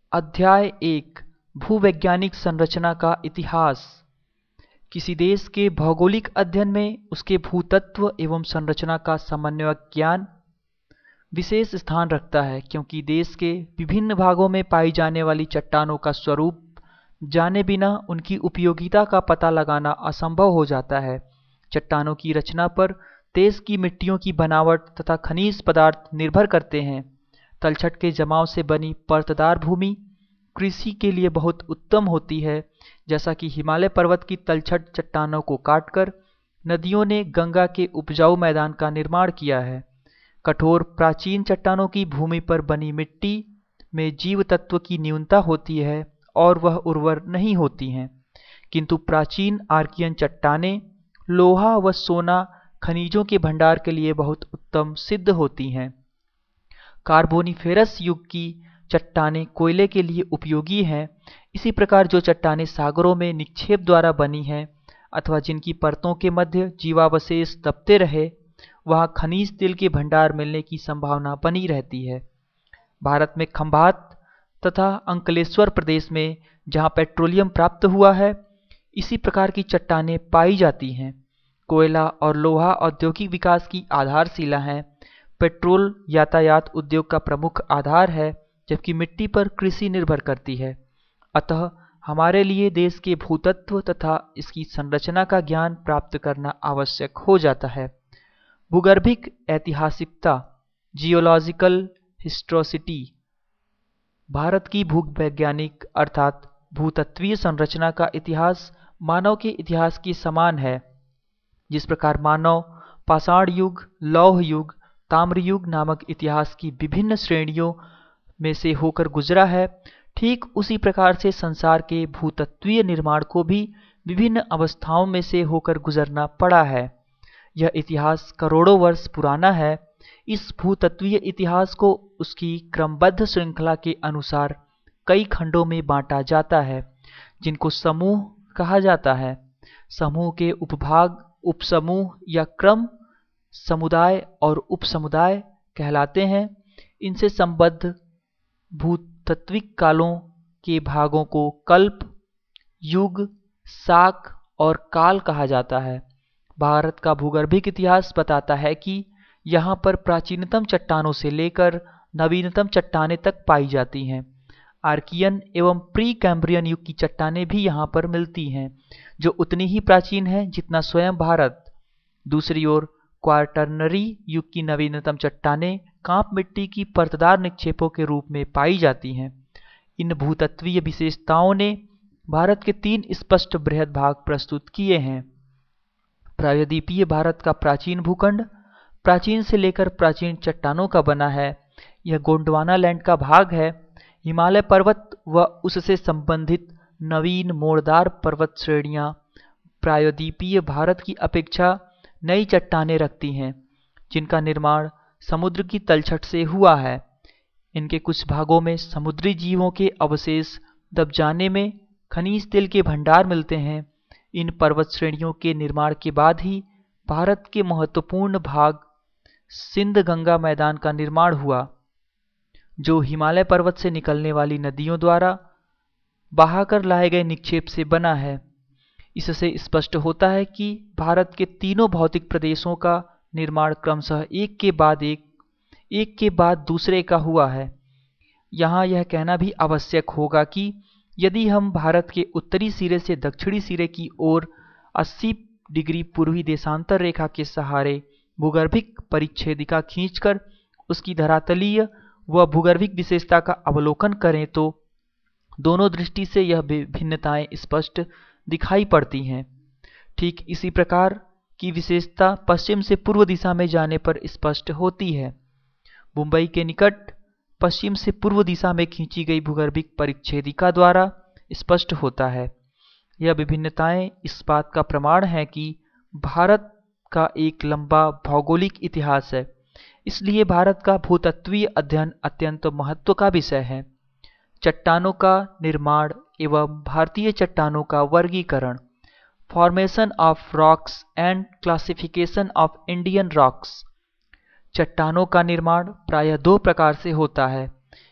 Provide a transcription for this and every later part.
अध्याय 1 भूवैज्ञानिक संरचना का इतिहास। किसी देश के भौगोलिक अध्ययन में उसके भूतत्व एवं संरचना का समन्वयक ज्ञान विशेष स्थान रखता है, क्योंकि देश के विभिन्न भागों में पाई जाने वाली चट्टानों का स्वरूप जाने बिना उनकी उपयोगिता का पता लगाना असंभव हो जाता है। चट्टानों की रचना पर देश की मिट्टियों की बनावट तथा खनिज पदार्थ निर्भर करते हैं। तलछट के जमाव से बनी परतदार भूमि कृषि के लिए बहुत उत्तम होती है, जैसा कि हिमालय पर्वत की तलछट चट्टानों को काटकर नदियों ने गंगा के उपजाऊ मैदान का निर्माण किया है। कठोर प्राचीन चट्टानों की भूमि पर बनी मिट्टी में जीव तत्व की न्यूनता होती है और वह उर्वर नहीं होती हैं, किंतु प्राचीन आर्कियन चट्टानें लोहा व सोना खनिजों के भंडार के लिए बहुत उत्तम सिद्ध होती हैं। कार्बोनिफेरस युग की चट्टानें कोयले के लिए उपयोगी हैं। इसी प्रकार जो चट्टानें सागरों में निक्षेप द्वारा बनी हैं अथवा जिनकी परतों के मध्य जीवावशेष दबते रहे, वहाँ खनिज तेल के भंडार मिलने की संभावना बनी रहती है। भारत में खंभात तथा अंकलेश्वर प्रदेश में जहाँ पेट्रोलियम प्राप्त हुआ है, इसी प्रकार की चट्टानें पाई जाती हैं। कोयला और लोहा औद्योगिक विकास की आधारशिला हैं। पेट्रोल यातायात उद्योग का प्रमुख आधार है, जबकि मिट्टी पर कृषि निर्भर करती है। अतः हमारे लिए देश के भूतत्व तथा इसकी संरचना का ज्ञान प्राप्त करना आवश्यक हो जाता है। भूगर्भिक ऐतिहासिकता, जियोलॉजिकल हिस्टोरिसिटी, भारत की भूवैज्ञानिक अर्थात भूतत्वीय संरचना का इतिहास मानव के इतिहास के समान है। जिस प्रकार मानव पाषाण युग, लौह युग, ताम्र युग नामक इतिहास की विभिन्न श्रेणियों में से होकर गुजरा है, ठीक उसी प्रकार से संसार के भूतत्वीय निर्माण को भी विभिन्न अवस्थाओं में से होकर गुजरना पड़ा है। यह इतिहास करोड़ों वर्ष पुराना है। इस भूतत्वीय इतिहास को उसकी क्रमबद्ध श्रृंखला के अनुसार कई खंडों में बांटा जाता है, जिनको समूह कहा जाता है। समूह के उपभाग उपसमूह या क्रम समुदाय और उपसमुदाय कहलाते हैं। इनसे संबद्ध भूतत्विक कालों के भागों को कल्प, युग, शाक और काल कहा जाता है। भारत का भूगर्भिक इतिहास बताता है कि यहाँ पर प्राचीनतम चट्टानों से लेकर नवीनतम चट्टानें तक पाई जाती हैं। आर्कियन एवं प्री कैम्ब्रियन युग की चट्टानें भी यहाँ पर मिलती हैं, जो उतनी ही प्राचीन हैं जितना स्वयं भारत। दूसरी ओर क्वार्टरनरी युग की नवीनतम चट्टानें कांप मिट्टी की परतदार निक्षेपों के रूप में पाई जाती हैं। इन भूतत्वीय विशेषताओं ने भारत के 3 स्पष्ट बृहद भाग प्रस्तुत किए हैं। प्रायद्वीपीय भारत का प्राचीन भूखंड प्राचीन से लेकर प्राचीन चट्टानों का बना है। यह गोंडवाना लैंड का भाग है। हिमालय पर्वत व उससे संबंधित नवीन मोड़दार पर्वत श्रेणियां प्रायद्वीपीय भारत की अपेक्षा नई चट्टानें रखती हैं, जिनका निर्माण समुद्र की तलछट से हुआ है। इनके कुछ भागों में समुद्री जीवों के अवशेष दब जाने में खनिज तेल के भंडार मिलते हैं। इन पर्वत श्रेणियों के निर्माण के बाद ही भारत के महत्वपूर्ण भाग सिंध गंगा मैदान का निर्माण हुआ, जो हिमालय पर्वत से निकलने वाली नदियों द्वारा बहाकर लाए गए निक्षेप से बना है। इससे स्पष्ट होता है कि भारत के तीनों भौतिक प्रदेशों का निर्माण क्रमशः एक के बाद दूसरे का हुआ है। यहाँ यह कहना भी आवश्यक होगा कि यदि हम भारत के उत्तरी सिरे से दक्षिणी सिरे की ओर 80 डिग्री पूर्वी देशांतर रेखा के सहारे भूगर्भिक परिच्छेदिका खींचकर उसकी धरातलीय व भूगर्भिक विशेषता का अवलोकन करें, तो दोनों दृष्टि से यह भिन्नताएं स्पष्ट दिखाई पड़ती हैं। ठीक इसी प्रकार की विशेषता पश्चिम से पूर्व दिशा में जाने पर स्पष्ट होती है। मुंबई के निकट पश्चिम से पूर्व दिशा में खींची गई भूगर्भिक परिच्छेदिका द्वारा स्पष्ट होता है। यह विभिन्नताएं इस बात का प्रमाण है कि भारत का एक लंबा भौगोलिक इतिहास है। इसलिए भारत का भूतत्वीय अध्ययन अत्यंत महत्व का विषय है। चट्टानों का निर्माण एवं भारतीय चट्टानों का वर्गीकरण, formation of rocks and classification of Indian rocks. चट्टानों का निर्माण प्रायः 2 प्रकार से होता है।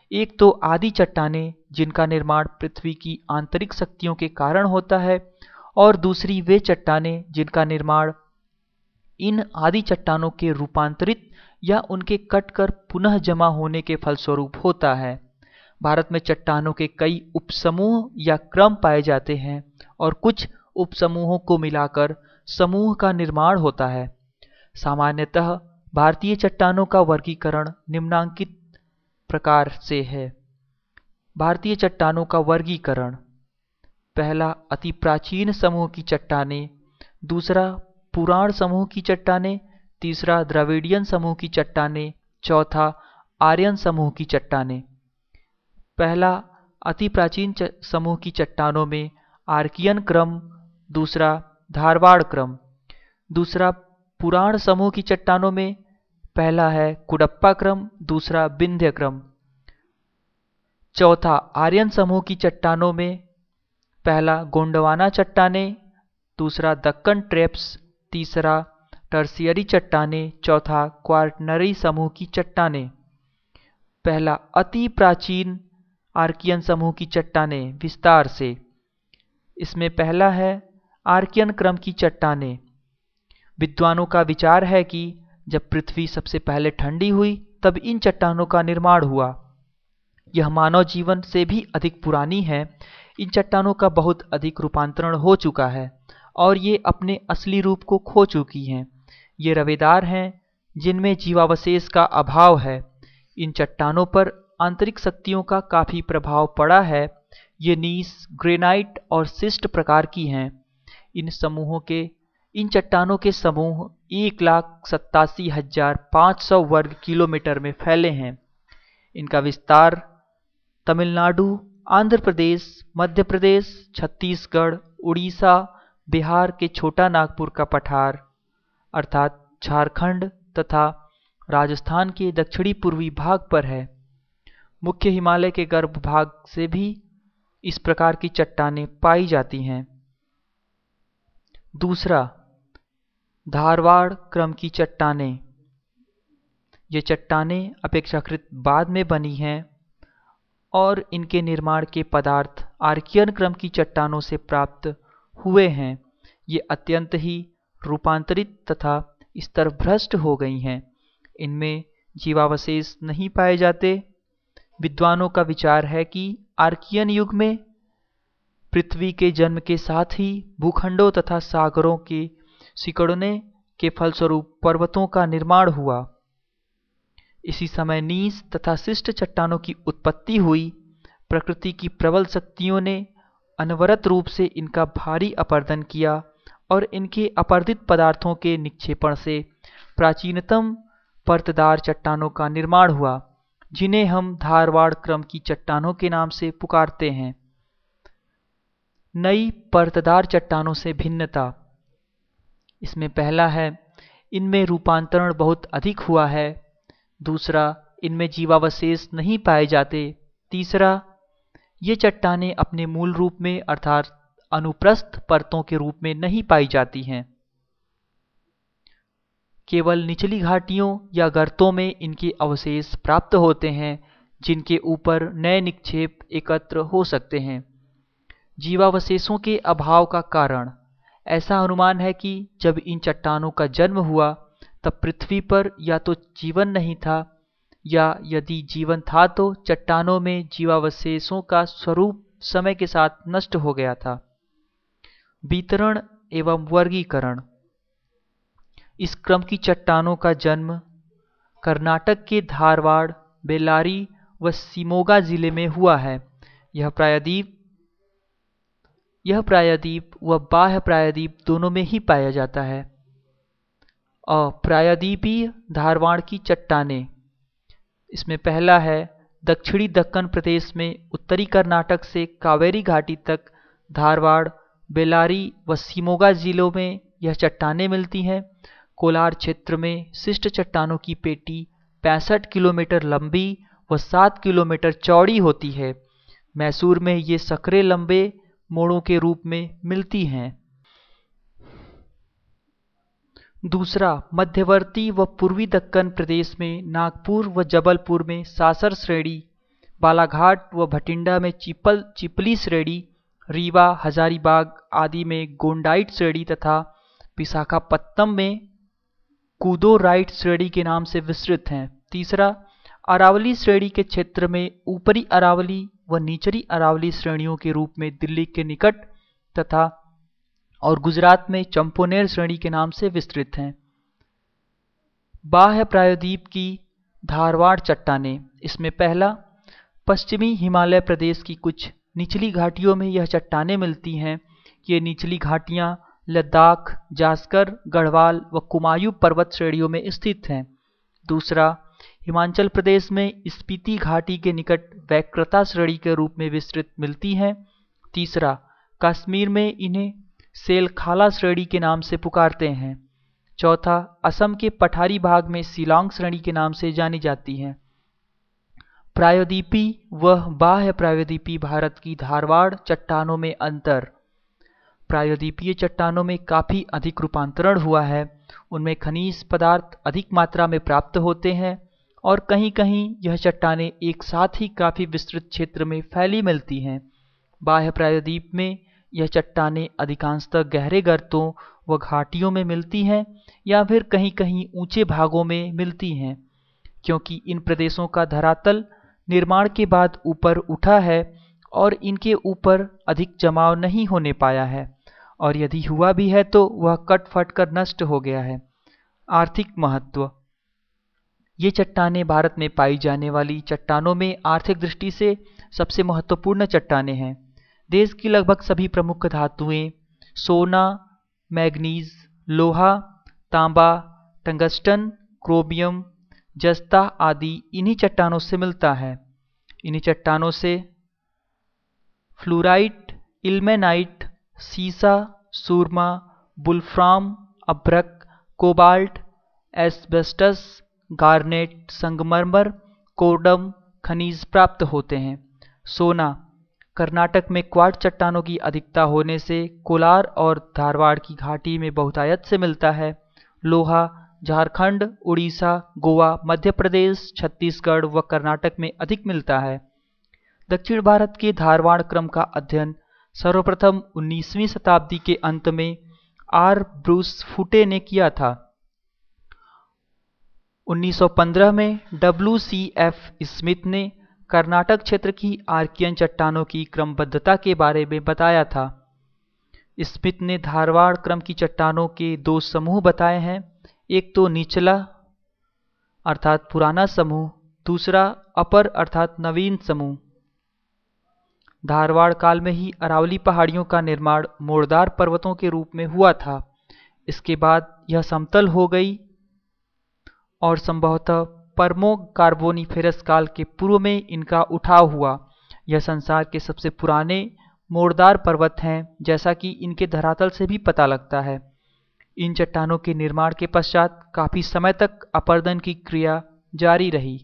एक तो आदि चट्टानें जिनका निर्माण पृथ्वी की आंतरिक शक्तियों के कारण होता है, और दूसरी वे चट्टानें जिनका निर्माण इन आदि चट्टानों के रूपांतरित या उनके कटकर पुनः जमा होने के फलस्वरूप होता है। भारत में चट्टानों के कई उपसमूह या क्रम पाए जाते हैं और कुछ उपसमूहों को मिलाकर समूह का निर्माण होता है। सामान्यतः भारतीय चट्टानों का वर्गीकरण निम्नांकित प्रकार से है। भारतीय चट्टानों का वर्गीकरण: पहला, अति प्राचीन समूह की चट्टानें। दूसरा, पुराण समूह की चट्टानें। तीसरा, द्रविडियन समूह की चट्टानें। चौथा, आर्यन समूह की चट्टानें। पहला, अति प्राचीन समूह की चट्टानों में आर्कियन क्रम। दूसरा, धारवाड़ क्रम। दूसरा, पुराण समूह की चट्टानों में पहला है कुडप्पा क्रम, दूसरा विंध्य क्रम। चौथा, आर्यन समूह की चट्टानों में पहला गोंडवाना चट्टानें, दूसरा दक्कन ट्रेप्स, तीसरा टर्शियरी चट्टानें, चौथा क्वार्टनरी समूह की चट्टानें। पहला, अति प्राचीन आर्कियन समूह की चट्टानें विस्तार से। इसमें पहला है आर्कियन क्रम की चट्टानें। विद्वानों का विचार है कि जब पृथ्वी सबसे पहले ठंडी हुई तब इन चट्टानों का निर्माण हुआ। यह मानव जीवन से भी अधिक पुरानी है। इन चट्टानों का बहुत अधिक रूपांतरण हो चुका है और ये अपने असली रूप को खो चुकी हैं। ये रवेदार हैं जिनमें जीवावशेष का अभाव है। इन चट्टानों पर आंतरिक शक्तियों का काफी प्रभाव पड़ा है। ये नीस, ग्रेनाइट और शिस्ट प्रकार की हैं। इन चट्टानों के समूह 1,87,500 वर्ग किलोमीटर में फैले हैं। इनका विस्तार तमिलनाडु, आंध्र प्रदेश, मध्य प्रदेश, छत्तीसगढ़, उड़ीसा, बिहार के छोटा नागपुर का पठार अर्थात झारखंड तथा राजस्थान के दक्षिणी पूर्वी भाग पर है। मुख्य हिमालय के गर्भ भाग से भी इस प्रकार की चट्टानें पाई जाती हैं। दूसरा, धारवाड़ क्रम की चट्टानें। ये चट्टानें अपेक्षाकृत बाद में बनी हैं और इनके निर्माण के पदार्थ आर्कियन क्रम की चट्टानों से प्राप्त हुए हैं। ये अत्यंत ही रूपांतरित तथा स्तरभ्रष्ट हो गई हैं। इनमें जीवावशेष नहीं पाए जाते। विद्वानों का विचार है कि आर्कियन युग में पृथ्वी के जन्म के साथ ही भूखंडों तथा सागरों के सिकुड़ने के फलस्वरूप पर्वतों का निर्माण हुआ। इसी समय नीस तथा शिष्ट चट्टानों की उत्पत्ति हुई। प्रकृति की प्रबल शक्तियों ने अनवरत रूप से इनका भारी अपरदन किया और इनके अपरदित पदार्थों के निक्षेपण से प्राचीनतम परतदार चट्टानों का निर्माण हुआ, जिन्हें हम धारवाड़ क्रम की चट्टानों के नाम से पुकारते हैं। नई परतदार चट्टानों से भिन्नता: इसमें पहला है इनमें रूपांतरण बहुत अधिक हुआ है। दूसरा, इनमें जीवावशेष नहीं पाए जाते। तीसरा, ये चट्टानें अपने मूल रूप में अर्थात अनुप्रस्थ परतों के रूप में नहीं पाई जाती हैं। केवल निचली घाटियों या गर्तों में इनके अवशेष प्राप्त होते हैं, जिनके ऊपर नए निक्षेप एकत्र हो सकते हैं। जीवावशेषों के अभाव का कारण: ऐसा अनुमान है कि जब इन चट्टानों का जन्म हुआ तब पृथ्वी पर या तो जीवन नहीं था, या यदि जीवन था तो चट्टानों में जीवावशेषों का स्वरूप समय के साथ नष्ट हो गया था। वितरण एवं वर्गीकरण: इस क्रम की चट्टानों का जन्म कर्नाटक के धारवाड़, बेल्लारी व शिमोगा जिले में हुआ है। यह प्रायद्वीप व बाह्य प्रायद्वीप दोनों में ही पाया जाता है। अप्रायद्वीपीय धारवाड़ की चट्टानें: इसमें पहला है दक्षिणी दक्कन प्रदेश में उत्तरी कर्नाटक से कावेरी घाटी तक धारवाड़, बेल्लारी व शिमोगा जिलों में यह चट्टानें मिलती हैं। कोलार क्षेत्र में शिष्ट चट्टानों की पेटी 65 किलोमीटर लंबी व 7 किलोमीटर चौड़ी होती है। मैसूर में ये सकरे लंबे मोड़ों के रूप में मिलती हैं। दूसरा, मध्यवर्ती व पूर्वी दक्कन प्रदेश में नागपुर व जबलपुर में सासर श्रेणी बालाघाट व भटिंडा में चिपली श्रेणी, रीवा, हजारीबाग आदि में गोंडाइट श्रेणी तथा विशाखापत्तनम में कूदोराइट श्रेणी के नाम से विस्तृत हैं। तीसरा, अरावली श्रेणी के क्षेत्र में ऊपरी अरावली व निचली अरावली श्रेणियों के रूप में दिल्ली के निकट तथा और गुजरात में चंपोनेर श्रेणी के नाम से विस्तृत हैं। बाह्य प्रायद्वीप की धारवाड़ चट्टानें। इसमें पहला, पश्चिमी हिमालय प्रदेश की कुछ निचली घाटियों में यह चट्टानें मिलती हैं। ये निचली घाटियाँ लद्दाख, जास्कर, गढ़वाल व कुमायूं पर्वत श्रेणियों में स्थित हैं। दूसरा, हिमाचल प्रदेश में स्पीति घाटी के निकट वैकृता श्रेणी के रूप में विस्तृत मिलती हैं। तीसरा, कश्मीर में इन्हें सेलखाला श्रेणी के नाम से पुकारते हैं। चौथा, असम के पठारी भाग में शिलांग श्रेणी के नाम से जानी जाती हैं। प्रायद्वीपी व बाह्य प्रायद्वीपी भारत की धारवाड़ चट्टानों में अंतर। प्रायद्वीपीय चट्टानों में काफ़ी अधिक रूपांतरण हुआ है। उनमें खनिज पदार्थ अधिक मात्रा में प्राप्त होते हैं और कहीं कहीं यह चट्टानें एक साथ ही काफ़ी विस्तृत क्षेत्र में फैली मिलती हैं। बाह्य प्रायद्वीप में यह चट्टानें अधिकांशतः गहरे गर्तों व घाटियों में मिलती हैं या फिर कहीं कहीं ऊंचे भागों में मिलती हैं। क्योंकि इन प्रदेशों का धरातल निर्माण के बाद ऊपर उठा है और इनके ऊपर अधिक जमाव नहीं होने पाया है, और यदि हुआ भी है तो वह कट फट कर नष्ट हो गया है। आर्थिक महत्व। ये चट्टानें भारत में पाई जाने वाली चट्टानों में आर्थिक दृष्टि से सबसे महत्वपूर्ण चट्टानें हैं। देश की लगभग सभी प्रमुख धातुएं सोना, मैग्नीज, लोहा, तांबा, टंगस्टन, क्रोमियम, जस्ता आदि इन्हीं चट्टानों से मिलता है। इन्हीं चट्टानों से फ्लोराइट, इल्मेनाइट, सीसा, सूरमा, बुल्फ्राम, अभ्रक, कोबाल्ट, एस्बेस्टस, गार्नेट, संगमरमर, कोर्डम खनिज प्राप्त होते हैं। सोना। कर्नाटक में क्वार्ट्ज चट्टानों की अधिकता होने से कोलार और धारवाड़ की घाटी में बहुतायत से मिलता है। लोहा। झारखंड, उड़ीसा, गोवा, मध्य प्रदेश, छत्तीसगढ़ व कर्नाटक में अधिक मिलता है। दक्षिण भारत के धारवाड़ क्रम का अध्ययन सर्वप्रथम 19वीं शताब्दी के अंत में आर ब्रूस फुटे ने किया था। 1915 में WCF स्मिथ ने कर्नाटक क्षेत्र की आर्कियन चट्टानों की क्रमबद्धता के बारे में बताया था। स्मिथ ने धारवाड़ क्रम की चट्टानों के दो समूह बताए हैं, एक तो निचला अर्थात पुराना समूह, दूसरा अपर अर्थात नवीन समूह। धारवाड़ काल में ही अरावली पहाड़ियों का निर्माण मोड़दार पर्वतों के रूप में हुआ था। इसके बाद यह समतल हो गई और संभवतः पर्मो कार्बोनिफेरस काल के पूर्व में इनका उठाव हुआ। यह संसार के सबसे पुराने मोड़दार पर्वत हैं, जैसा कि इनके धरातल से भी पता लगता है। इन चट्टानों के निर्माण के पश्चात काफी समय तक अपरदन की क्रिया जारी रही।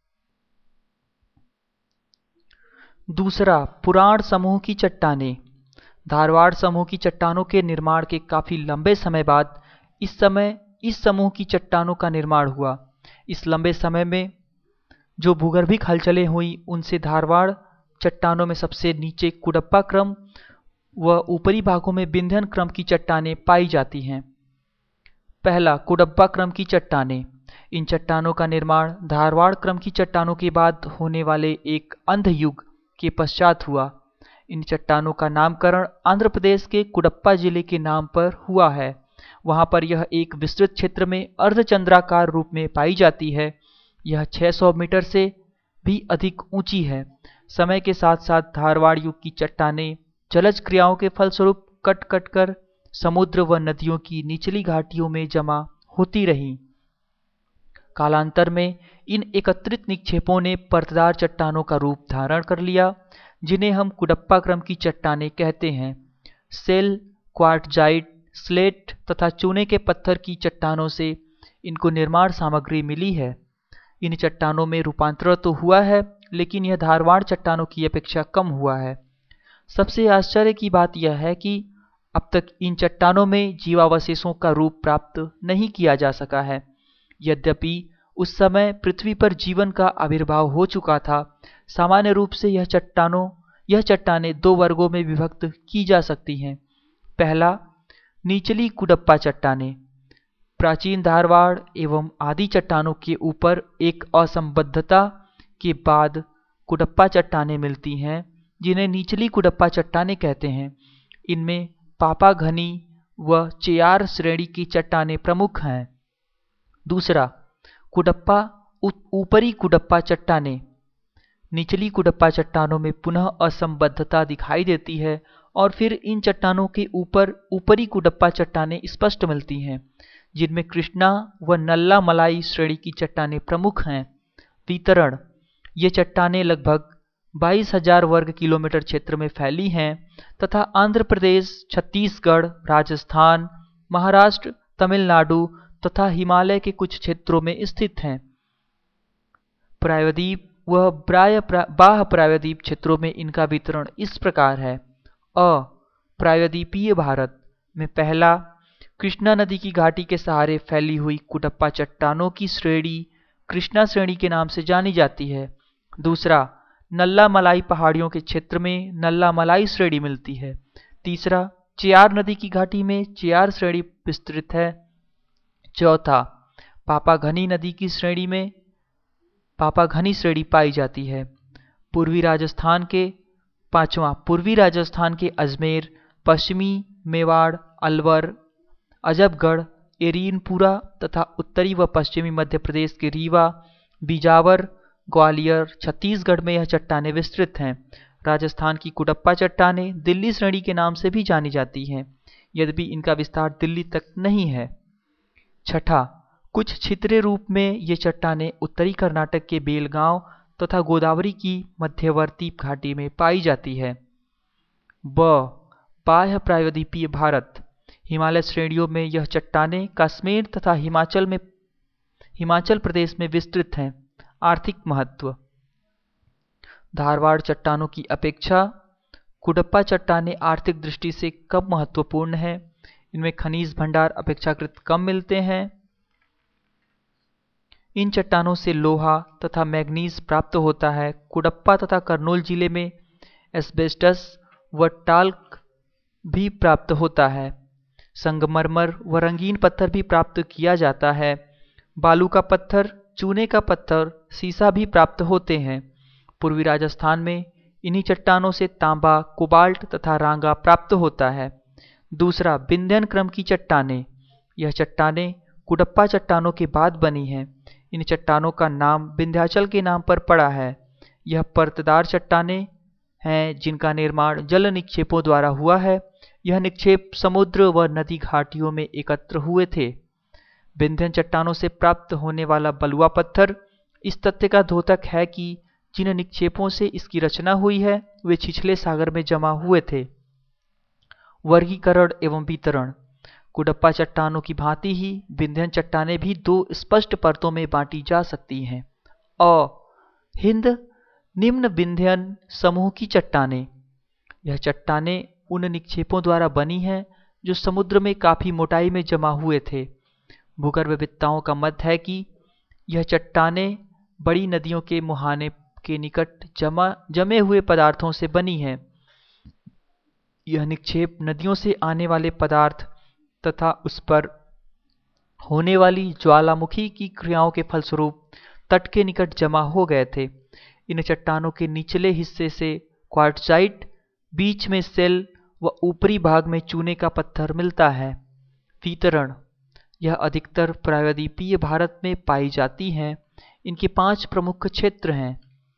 दूसरा, पुराण समूह की चट्टानें। धारवाड़ समूह की चट्टानों के निर्माण के काफी लंबे समय बाद इस समूह की चट्टानों का निर्माण हुआ। इस लंबे समय में जो भूगर्भिक हलचलें हुई उनसे धारवाड़ चट्टानों में सबसे नीचे कुडप्पा क्रम व ऊपरी भागों में विंध्यन क्रम की चट्टानें पाई जाती हैं। पहला, कुडप्पा क्रम की चट्टानें। इन चट्टानों का निर्माण धारवाड़ क्रम की चट्टानों के बाद होने वाले एक अंध युग के पश्चात हुआ। इन चट्टानों का नामकरण आंध्र प्रदेश के कुडप्पा जिले के नाम पर हुआ है। वहां पर यह एक विस्तृत क्षेत्र में अर्धचंद्राकार रूप में पाई जाती है। यह 600 मीटर से भी अधिक ऊंची है। समय के साथ साथ धारवाड़ युग की चट्टानें जलज क्रियाओं के फलस्वरूप कट कट कर समुद्र व नदियों की निचली घाटियों में जमा होती रहीं। कालांतर में इन एकत्रित निक्षेपों ने परतदार चट्टानों का रूप धारण कर लिया, जिन्हें हम कुडप्पा क्रम की चट्टानें कहते हैं। सेल, क्वार्टजाइट, स्लेट तथा चूने के पत्थर की चट्टानों से इनको निर्माण सामग्री मिली है। इन चट्टानों में रूपांतरण तो हुआ है, लेकिन यह धारवाड़ चट्टानों की अपेक्षा कम हुआ है। सबसे आश्चर्य की बात यह है कि अब तक इन चट्टानों में जीवावशेषों का रूप प्राप्त नहीं किया जा सका है। यद्यपि उस समय पृथ्वी पर जीवन का आविर्भाव हो चुका था। सामान्य रूप से यह चट्टानें दो वर्गों में विभक्त की जा सकती हैं। पहला, निचली कुडप्पा चट्टानें। प्राचीन धारवाड़ एवं आदि चट्टानों के ऊपर एक असंबद्धता के बाद कुडप्पा चट्टानें मिलती हैं, जिन्हें निचली कुडप्पा चट्टानें कहते हैं। इनमें पापाघनी व चेयार श्रेणी की चट्टानें प्रमुख हैं। दूसरा, ऊपरी कुडप्पा चट्टानें। निचली कुडप्पा चट्टानों में पुनः असंबद्धता दिखाई देती है और फिर इन चट्टानों के ऊपर ऊपरी कुडप्पा चट्टानें स्पष्ट मिलती हैं, जिनमें कृष्णा व नल्ला मलाई श्रेणी की चट्टानें प्रमुख हैं। वितरण: ये चट्टानें लगभग 22,000 वर्ग किलोमीटर क्षेत्र में फैली हैं तथा आंध्र प्रदेश, छत्तीसगढ़, राजस्थान, महाराष्ट्र, तमिलनाडु तथा हिमालय के कुछ क्षेत्रों में स्थित हैं। प्रायद्वीप व बाह्य प्रायद्वीप क्षेत्रों में इनका वितरण इस प्रकार है। प्रायद्वीपीय भारत में पहला, कृष्णा नदी की घाटी के सहारे फैली हुई कुडप्पा चट्टानों की श्रेणी कृष्णा श्रेणी के नाम से जानी जाती है। दूसरा, नल्ला मलाई पहाड़ियों के क्षेत्र में नल्ला मलाई श्रेणी मिलती है। तीसरा, चेयार नदी की घाटी में चेयार श्रेणी विस्तृत है। चौथा, पापाघनी नदी की श्रेणी में पापाघनी श्रेणी पाई जाती है। पांचवा, पूर्वी राजस्थान के अजमेर, पश्चिमी मेवाड़, अलवर, अजबगढ़, एरीनपुरा तथा उत्तरी व पश्चिमी मध्य प्रदेश के रीवा, बीजावर, ग्वालियर, छत्तीसगढ़ में यह चट्टानें विस्तृत हैं। राजस्थान की कुडप्पा चट्टानें दिल्ली श्रेणी के नाम से भी जानी जाती हैं, यद्यपि इनका विस्तार दिल्ली तक नहीं है। छठा, कुछ छितरे रूप में ये चट्टानें उत्तरी कर्नाटक के बेलगांव तथा गोदावरी की मध्यवर्ती घाटी में पाई जाती है। बाह्य प्रायद्वीपीय भारत। हिमालय श्रेणियों में यह चट्टानें कश्मीर तथा हिमाचल प्रदेश में विस्तृत हैं। आर्थिक महत्व: धारवाड़ चट्टानों की अपेक्षा कुडप्पा चट्टानें आर्थिक दृष्टि से कम महत्वपूर्ण हैं। इनमें खनिज भंडार अपेक्षाकृत कम मिलते हैं। इन चट्टानों से लोहा तथा मैग्नीज प्राप्त होता है। कुडप्पा तथा कर्नूल जिले में एस्बेस्टस व टाल्क भी प्राप्त होता है। संगमरमर व रंगीन पत्थर भी प्राप्त किया जाता है। बालू का पत्थर, चूने का पत्थर, सीसा भी प्राप्त होते हैं। पूर्वी राजस्थान में इन्हीं चट्टानों से तांबा, कोबाल्ट तथा रांगा प्राप्त होता है। दूसरा, विंध्यन क्रम की चट्टानें। यह चट्टानें कुडप्पा चट्टानों के बाद बनी हैं। इन चट्टानों का नाम विंध्याचल के नाम पर पड़ा है। यह परतदार चट्टानें हैं जिनका निर्माण जल निक्षेपों द्वारा हुआ है। यह निक्षेप समुद्र व नदी घाटियों में एकत्र हुए थे। विंध्यन चट्टानों से प्राप्त होने वाला बलुआ पत्थर इस तथ्य का द्योतक है कि जिन निक्षेपों से इसकी रचना हुई है वे छिछले सागर में जमा हुए थे। वर्गीकरण एवं वितरण: कुडप्पा चट्टानों की भांति ही विंध्यन चट्टानें भी दो स्पष्ट परतों में बांटी जा सकती हैं। हिंद निम्न विंध्यन समूह की चट्टानें। यह चट्टानें उन निक्षेपों द्वारा बनी हैं जो समुद्र में काफी मोटाई में जमा हुए थे। भूगर्भविद्ताओं का मत है कि यह चट्टानें बड़ी नदियों के मुहाने के निकट जमे हुए पदार्थों से बनी हैं। यह निक्षेप नदियों से आने वाले पदार्थ तथा उस पर होने वाली ज्वालामुखी की क्रियाओं के फलस्वरूप तट के निकट जमा हो गए थे। इन चट्टानों के निचले हिस्से से क्वार्टजाइट, बीच में सेल व ऊपरी भाग में चूने का पत्थर मिलता है। वितरण: यह अधिकतर प्रायद्वीपीय भारत में पाई जाती हैं। इनके 5 प्रमुख क्षेत्र हैं।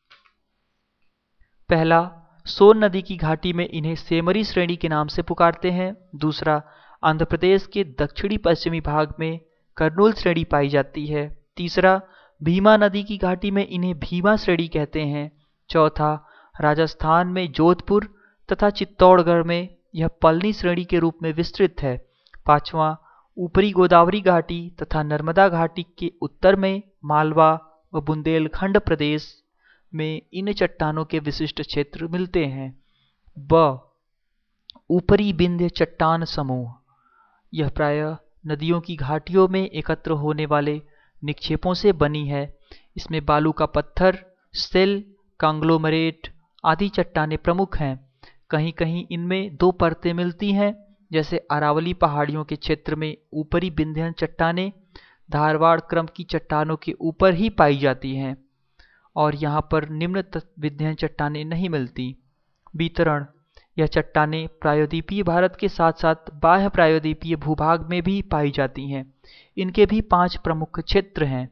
पहला, सोन नदी की घाटी में इन्हें सेमरी श्रेणी के नाम से पुकारते हैं। दूसरा, आंध्र प्रदेश के दक्षिणी पश्चिमी भाग में कर्नूल श्रेणी पाई जाती है। तीसरा, भीमा नदी की घाटी में इन्हें भीमा श्रेणी कहते हैं। चौथा, राजस्थान में जोधपुर तथा चित्तौड़गढ़ में यह पलनी श्रेणी के रूप में विस्तृत है। पांचवा, ऊपरी गोदावरी घाटी तथा नर्मदा घाटी के उत्तर में मालवा व बुंदेलखंड प्रदेश में इन चट्टानों के विशिष्ट क्षेत्र मिलते हैं। ऊपरी विंध्य चट्टान समूह। यह प्रायः नदियों की घाटियों में एकत्र होने वाले निक्षेपों से बनी है। इसमें बालू का पत्थर, सेल, कांग्लोमरेट आदि चट्टानें प्रमुख हैं। कहीं कहीं इनमें दो परतें मिलती हैं, जैसे अरावली पहाड़ियों के क्षेत्र में ऊपरी विंध्य चट्टानें धारवाड़ क्रम की चट्टानों के ऊपर ही पाई जाती हैं और यहाँ पर निम्न विंध्य चट्टानें नहीं मिलती। वितरण: यह चट्टानें प्रायद्वीपीय भारत के साथ साथ बाह्य प्रायद्वीपीय भूभाग में भी पाई जाती हैं। इनके भी 5 प्रमुख क्षेत्र हैं।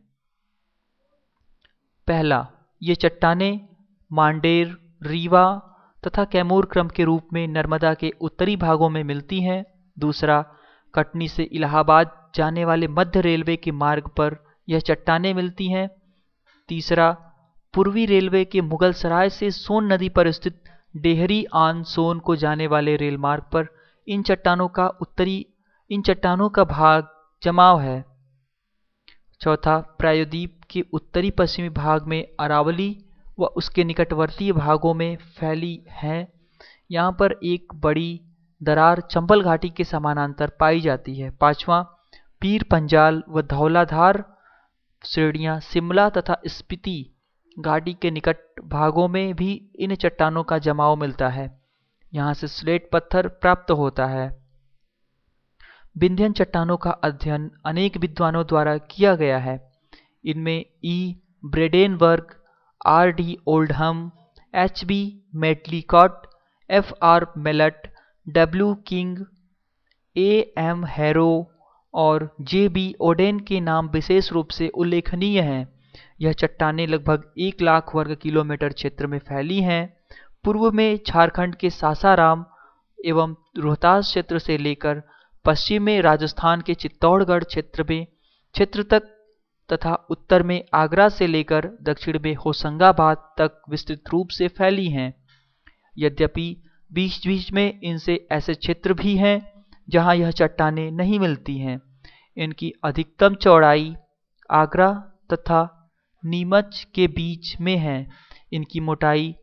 पहला, ये चट्टानें मांडेर, रीवा तथा कैमूर क्रम के रूप में नर्मदा के उत्तरी भागों में मिलती हैं। दूसरा, कटनी से इलाहाबाद जाने वाले मध्य रेलवे के मार्ग पर यह चट्टानें मिलती हैं। तीसरा, पूर्वी रेलवे के मुगल सराय से सोन नदी पर स्थित डेहरी आन सोन को जाने वाले रेल मार्ग पर इन चट्टानों का भाग जमाव है। चौथा, प्रायद्वीप के उत्तरी पश्चिमी भाग में अरावली व उसके निकटवर्तीय भागों में फैली हैं। यहाँ पर एक बड़ी दरार चंबल घाटी के समानांतर पाई जाती है। पांचवा, पीर पंजाल व धौलाधार श्रेणियाँ शिमला तथा स्पीति घाटी के निकट भागों में भी इन चट्टानों का जमाव मिलता है। यहाँ से स्लेट पत्थर प्राप्त होता है। विंध्यन चट्टानों का अध्ययन अनेक विद्वानों द्वारा किया गया है। इनमें E Vredenburg, R D Oldham, H B Medlicott, F R Mallet, W King, A M Heron और जे बी ओडेन के नाम विशेष रूप से उल्लेखनीय हैं। यह चट्टानें लगभग 1 लाख वर्ग किलोमीटर क्षेत्र में फैली हैं। पूर्व में झारखंड के सासाराम एवं रोहतास क्षेत्र से लेकर पश्चिम में राजस्थान के चित्तौड़गढ़ क्षेत्र तक तथा उत्तर में आगरा से लेकर दक्षिण में होशंगाबाद तक विस्तृत रूप से फैली हैं। यद्यपि बीच बीच में इनसे ऐसे क्षेत्र भी हैं जहां यह चट्टानें नहीं मिलती हैं। इनकी अधिकतम चौड़ाई आगरा तथा नीमच के बीच में है। इनकी मोटाई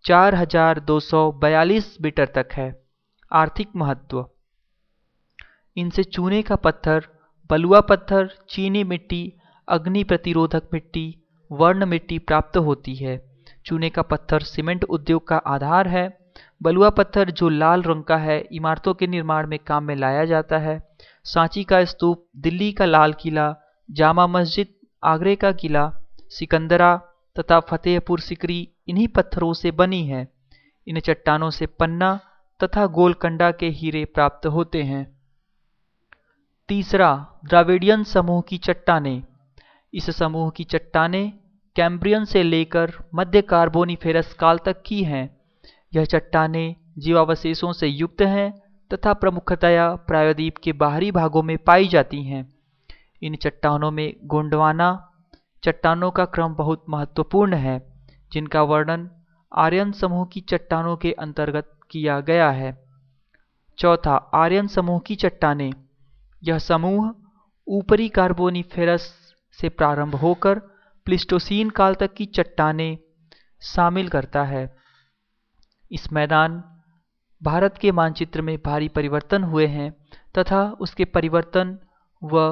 4242 मीटर तक है। आर्थिक महत्व: इनसे चूने का पत्थर, बलुआ पत्थर, चीनी मिट्टी, अग्नि प्रतिरोधक मिट्टी, वर्ण मिट्टी प्राप्त होती है। चूने का पत्थर सीमेंट उद्योग का आधार है। बलुआ पत्थर जो लाल रंग का है, इमारतों के निर्माण में काम में लाया जाता है। सांची का स्तूप, दिल्ली का लाल किला, जामा मस्जिद, आगरे का किला, सिकंदरा तथा फतेहपुर सिकरी इन्हीं पत्थरों से बनी है। इन चट्टानों से पन्ना तथा गोलकंडा के हीरे प्राप्त होते हैं। तीसरा, द्राविडियन समूह की चट्टानें। इस समूह की चट्टानें कैम्ब्रियन से लेकर मध्य कार्बोनिफेरस काल तक की हैं। यह चट्टानें जीवावशेषों से युक्त हैं तथा प्रमुखतया प्रायद्वीप के बाहरी भागों में पाई जाती हैं। इन चट्टानों में गोंडवाना चट्टानों का क्रम बहुत महत्वपूर्ण है, जिनका वर्णन आर्यन समूह की चट्टानों के अंतर्गत किया गया है। चौथा, आर्यन समूह की चट्टानें। यह समूह ऊपरी कार्बोनिफेरस से प्रारंभ होकर प्लीस्टोसीन काल तक की चट्टानें शामिल करता है। इस मैदान भारत के मानचित्र में भारी परिवर्तन हुए हैं तथा उसके परिवर्तन व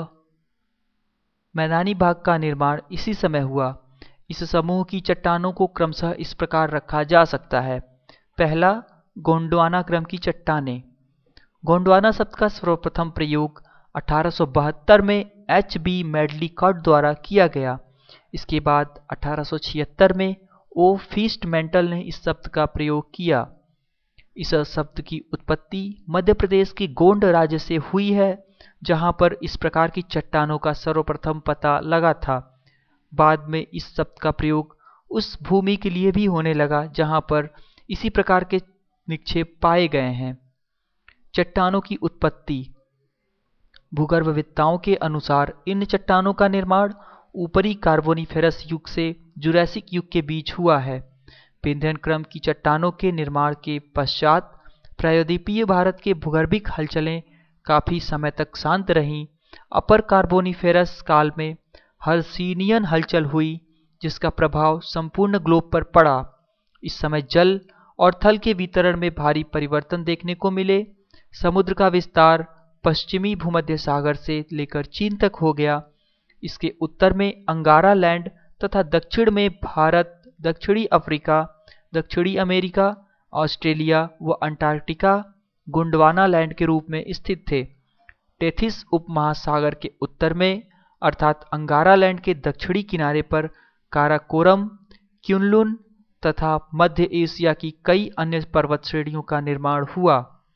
मैदानी भाग का निर्माण इसी समय हुआ। इस समूह की चट्टानों को क्रमशः इस प्रकार रखा जा सकता है। पहला, गोंडवाना क्रम की चट्टानें। गोंडवाना शब्द का सर्वप्रथम प्रयोग 1872 में एच बी मेडलीकॉट द्वारा किया गया। इसके बाद 1876 में ओ फीस्ट मेंटल ने इस शब्द का प्रयोग किया। इस शब्द की उत्पत्ति मध्य प्रदेश के गोंड राज्य से हुई है, जहां पर इस प्रकार की चट्टानों का सर्वप्रथम पता लगा था। बाद में इस शब्द का प्रयोग उस भूमि के लिए भी होने लगा जहां पर इसी प्रकार के निक्षेप पाए गए हैं। चट्टानों की उत्पत्ति: भूगर्भविद्ताओं के अनुसार इन चट्टानों का निर्माण ऊपरी कार्बोनिफेरस युग से जुरैसिक युग के बीच हुआ है। विंध्यन क्रम की चट्टानों के निर्माण के पश्चात प्रायद्वीपीय भारत के भूगर्भिक हलचलें काफी समय तक शांत रहीं। अपर कार्बोनिफेरस काल में हर्सिनियन हलचल हुई, जिसका प्रभाव संपूर्ण ग्लोब पर पड़ा। इस समय जल और थल के वितरण में भारी परिवर्तन देखने को मिले। समुद्र का विस्तार पश्चिमी भूमध्य सागर से लेकर चीन तक हो गया। इसके उत्तर में अंगारा लैंड तथा दक्षिण में भारत, दक्षिणी अफ्रीका, दक्षिणी अमेरिका, ऑस्ट्रेलिया व अंटार्कटिका गोंडवाना लैंड के रूप में स्थित थे। टेथिस उपमहासागर के उत्तर में अर्थात अंगारा लैंड के दक्षिणी किनारे पर काराकोरम, क्युनलुन तथा मध्य एशिया की कई अन्य पर्वत श्रेणियों का निर्माण हुआ।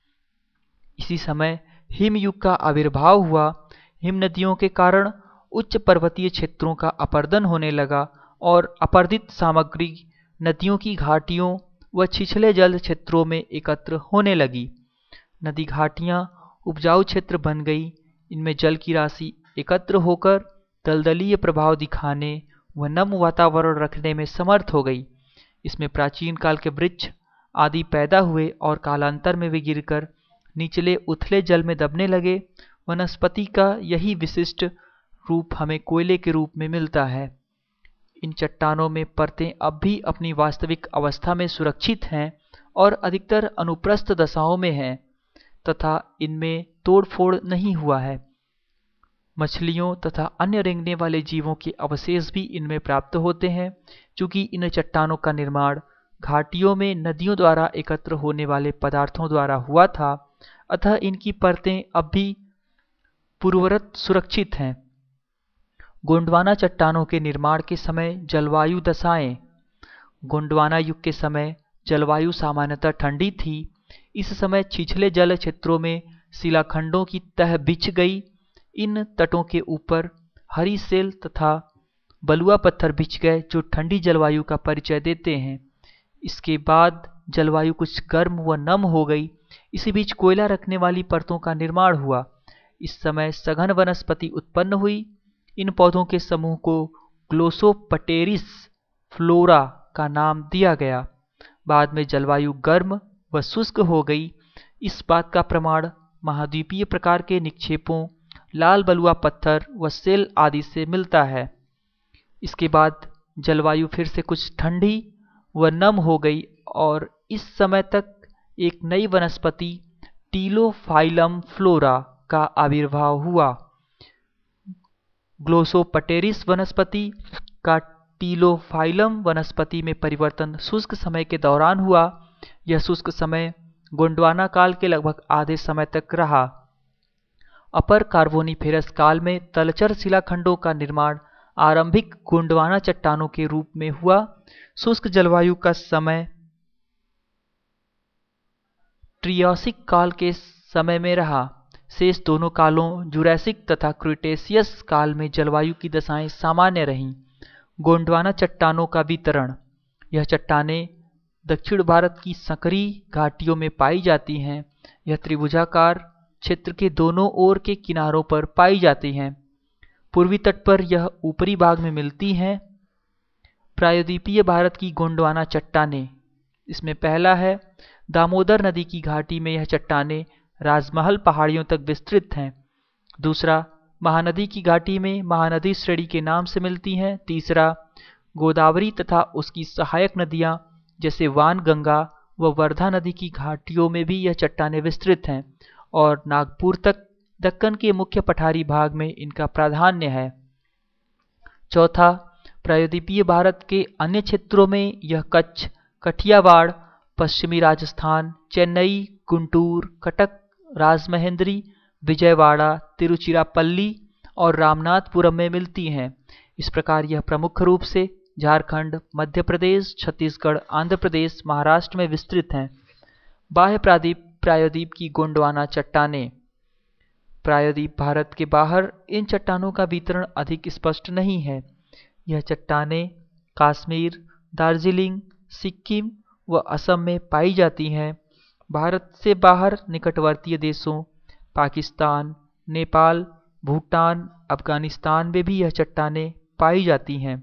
इसी समय हिमयुग का आविर्भाव हुआ। हिम नदियों के कारण उच्च पर्वतीय क्षेत्रों का अपरदन होने लगा और अपरदित सामग्री नदियों की घाटियों व छिछले जल क्षेत्रों में एकत्र होने लगी। नदी घाटियां उपजाऊ क्षेत्र बन गई। इनमें जल की राशि एकत्र होकर दलदलीय प्रभाव दिखाने व नम वातावरण रखने में समर्थ हो गई। इसमें प्राचीन काल के वृक्ष आदि पैदा हुए और कालांतर में वे गिरकर निचले उथले जल में दबने लगे। वनस्पति का यही विशिष्ट रूप हमें कोयले के रूप में मिलता है। इन चट्टानों में परतें अब भी अपनी वास्तविक अवस्था में सुरक्षित हैं और अधिकतर अनुप्रस्थ दशाओं में हैं तथा इनमें तोड़फोड़ नहीं हुआ है। मछलियों तथा अन्य रेंगने वाले जीवों के अवशेष भी इनमें प्राप्त होते हैं। चूंकि इन चट्टानों का निर्माण घाटियों में नदियों द्वारा एकत्र होने वाले पदार्थों द्वारा हुआ था, अतः इनकी परतें अब भी पूर्ववत सुरक्षित हैं। गोंडवाना चट्टानों के निर्माण के समय जलवायु दशाएं। गोंडवाना युग के समय जलवायु सामान्यतः ठंडी थी। इस समय छिछले जल क्षेत्रों में शिलाखंडों की तह बिछ गई। इन तटों के ऊपर हरी सेल तथा बलुआ पत्थर बिछ गए जो ठंडी जलवायु का परिचय देते हैं। इसके बाद जलवायु कुछ गर्म व नम हो गई। इसी बीच कोयला रखने वाली परतों का निर्माण हुआ। इस समय सघन वनस्पति उत्पन्न हुई। इन पौधों के समूह को ग्लोसोपटेरिस फ्लोरा का नाम दिया गया। बाद में जलवायु गर्म व शुष्क हो गई। इस बात का प्रमाण महाद्वीपीय प्रकार के निक्षेपों, लाल बलुआ पत्थर व सेल आदि से मिलता है। इसके बाद जलवायु फिर से कुछ ठंडी व नम हो गई और इस समय तक एक नई वनस्पति टीलोफाइलम फ्लोरा का आविर्भाव हुआ। ग्लोसोपटेरिस वनस्पति का टीलोफाइलम वनस्पति में परिवर्तन शुष्क समय के दौरान हुआ। यह शुष्क समय गोंडवाना काल के लगभग आधे समय तक रहा। अपर कार्बोनिफेरस काल में तलचर शिलाखंडों का निर्माण आरंभिक गोंडवाना चट्टानों के रूप में हुआ। शुष्क जलवायु का समय ट्रियासिक काल के समय में रहा। शेष दोनों कालों जुरैसिक तथा क्रीटेशियस काल में जलवायु की दशाएं सामान्य रहीं। गोंडवाना चट्टानों का वितरण। यह चट्टानें दक्षिण भारत की संकरी घाटियों में पाई जाती हैं। यह त्रिभुजाकार क्षेत्र के दोनों ओर के किनारों पर पाई जाती हैं। पूर्वी तट पर यह ऊपरी भाग में मिलती हैं। प्रायद्वीपीय भारत की गोंडवाना चट्टानें। इसमें पहला है दामोदर नदी की घाटी में यह चट्टानें राजमहल पहाड़ियों तक विस्तृत हैं। दूसरा महानदी की घाटी में महानदी श्रेणी के नाम से मिलती हैं। तीसरा गोदावरी तथा उसकी सहायक नदियां जैसे वान गंगा व वर्धा नदी की घाटियों में भी यह चट्टानें विस्तृत हैं और नागपुर तक दक्कन के मुख्य पठारी भाग में इनका प्राधान्य है। चौथा प्रायद्वीपीय भारत के अन्य क्षेत्रों में यह कच्छ, कठियावाड़, पश्चिमी राजस्थान, चेन्नई, गुंटूर, कटक, राजमहेंद्री, विजयवाड़ा, तिरुचिरापल्ली और रामनाथपुरम में मिलती हैं। इस प्रकार यह प्रमुख रूप से झारखंड, मध्य प्रदेश, छत्तीसगढ़, आंध्र प्रदेश, महाराष्ट्र में विस्तृत हैं। बाह्य प्रायद्वीप की गोंडवाना चट्टानें। प्रायद्वीप भारत के बाहर इन चट्टानों का वितरण अधिक स्पष्ट नहीं है। यह चट्टानें कश्मीर, दार्जिलिंग, सिक्किम व असम में पाई जाती हैं। भारत से बाहर निकटवर्तीय देशों पाकिस्तान, नेपाल, भूटान, अफगानिस्तान में भी यह चट्टानें पाई जाती हैं।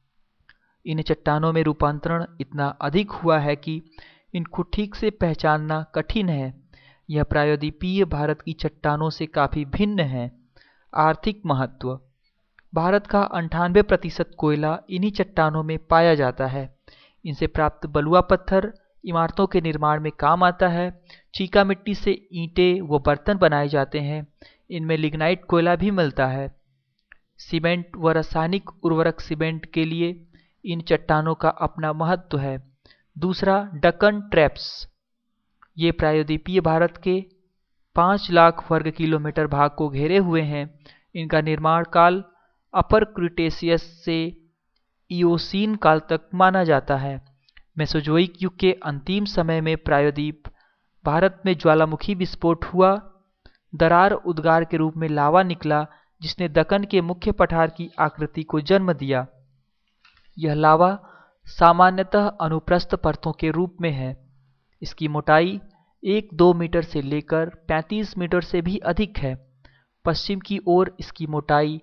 इन चट्टानों में रूपांतरण इतना अधिक हुआ है कि इनको ठीक से पहचानना कठिन है। यह प्रायद्वीपीय भारत की चट्टानों से काफ़ी भिन्न है। आर्थिक महत्व। भारत का 98% कोयला इन्हीं चट्टानों में पाया जाता है। इनसे प्राप्त बलुआ पत्थर इमारतों के निर्माण में काम आता है। चीका मिट्टी से ईंटें व बर्तन बनाए जाते हैं। इनमें लिग्नाइट कोयला भी मिलता है। सीमेंट व रासायनिक उर्वरक सीमेंट के लिए इन चट्टानों का अपना महत्व है। दूसरा, डक्कन ट्रैप्स। ये प्रायद्वीपीय भारत के 5 लाख वर्ग किलोमीटर भाग को घेरे हुए हैं। इनका निर्माण काल अपर क्रीटेशियस से इयोसीन काल तक माना जाता है। मेसोजोइक युग के अंतिम समय में प्रायद्वीप भारत में ज्वालामुखी विस्फोट हुआ। दरार उद्गार के रूप में लावा निकला, जिसने दक्कन के मुख्य पठार की आकृति को जन्म दिया। यह लावा सामान्यतः अनुप्रस्थ परतों के रूप में है। इसकी मोटाई 1-2 मीटर से लेकर 35 मीटर से भी अधिक है। पश्चिम की ओर इसकी मोटाई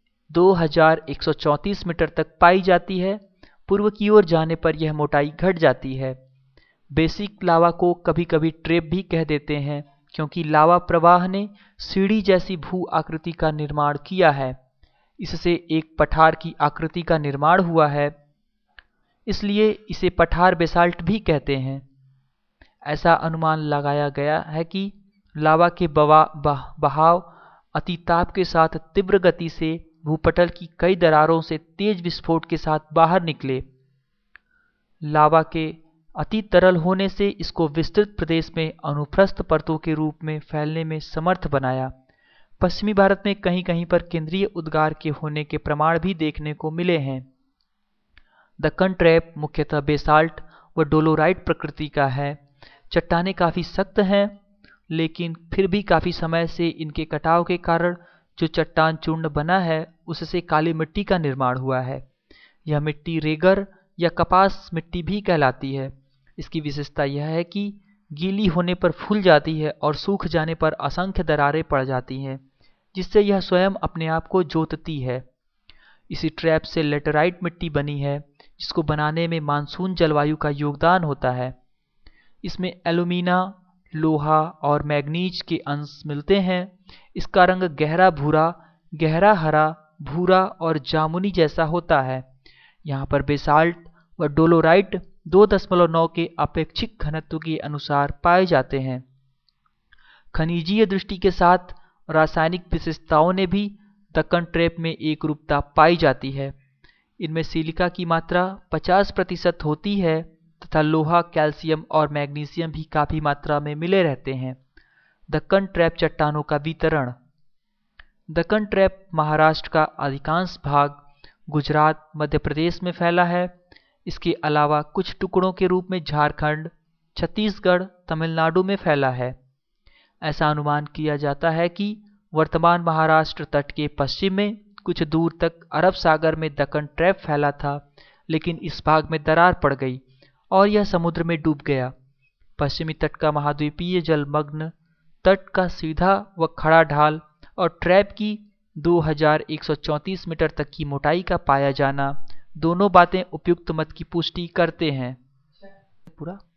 2134 मीटर तक पाई जाती है। पूर्व की ओर जाने पर यह मोटाई घट जाती है। बेसिक लावा को कभी कभी ट्रैप भी कह देते हैं, क्योंकि लावा प्रवाह ने सीढ़ी जैसी भू आकृति का निर्माण किया है। इससे एक पठार की आकृति का निर्माण हुआ है, इसलिए इसे पठार बेसाल्ट भी कहते हैं। ऐसा अनुमान लगाया गया है कि लावा के बहाव अतिताप के साथ तीव्र गति से भूपटल की कई दरारों से तेज विस्फोट के साथ बाहर निकले। लावा के अति तरल होने से इसको विस्तृत प्रदेश में अनुप्रस्थ परतों के रूप में फैलने में समर्थ बनाया। पश्चिमी भारत में कहीं कहीं पर केंद्रीय उद्गार के होने के प्रमाण भी देखने को मिले हैं। दक्कन ट्रैप मुख्यतः बेसाल्ट व डोलोराइट प्रकृति का है। चट्टानें काफ़ी सख्त हैं, लेकिन फिर भी काफ़ी समय से इनके कटाव के कारण जो चट्टान चूर्ण बना है, उससे काली मिट्टी का निर्माण हुआ है। यह मिट्टी रेगर या कपास मिट्टी भी कहलाती है। इसकी विशेषता यह है कि गीली होने पर फूल जाती है और सूख जाने पर असंख्य दरारें पड़ जाती हैं, जिससे यह स्वयं अपने आप को जोतती है। इसी ट्रैप से लेटराइट मिट्टी बनी है, जिसको बनाने में मानसून जलवायु का योगदान होता है। इसमें एल्यूमिना, लोहा और मैग्नीज के अंश मिलते हैं। इसका रंग गहरा भूरा, गहरा हरा, भूरा और जामुनी जैसा होता है। यहाँ पर बेसाल्ट व डोलोराइट 2.9 के अपेक्षिक घनत्व के अनुसार पाए जाते हैं। खनिजीय दृष्टि के साथ रासायनिक विशेषताओं ने भी दक्कन ट्रैप में एक रूपता पाई जाती है। इनमें सिलिका की मात्रा 50% होती है तथा लोहा, कैल्शियम और मैग्नीशियम भी काफ़ी मात्रा में मिले रहते हैं। दक्कन ट्रैप चट्टानों का वितरण। दक्कन ट्रैप महाराष्ट्र का अधिकांश भाग, गुजरात, मध्य प्रदेश में फैला है। इसके अलावा कुछ टुकड़ों के रूप में झारखंड, छत्तीसगढ़, तमिलनाडु में फैला है। ऐसा अनुमान किया जाता है कि वर्तमान महाराष्ट्र तट के पश्चिम में कुछ दूर तक अरब सागर में दक्कन ट्रैप फैला था, लेकिन इस भाग में दरार पड़ गई और यह समुद्र में डूब गया। पश्चिमी तट का महाद्वीपीय जलमग्न तट का सीधा व खड़ा ढाल और ट्रैप की 2134 मीटर तक की मोटाई का पाया जाना, दोनों बातें उपयुक्त मत की पुष्टि करते हैं। पूरा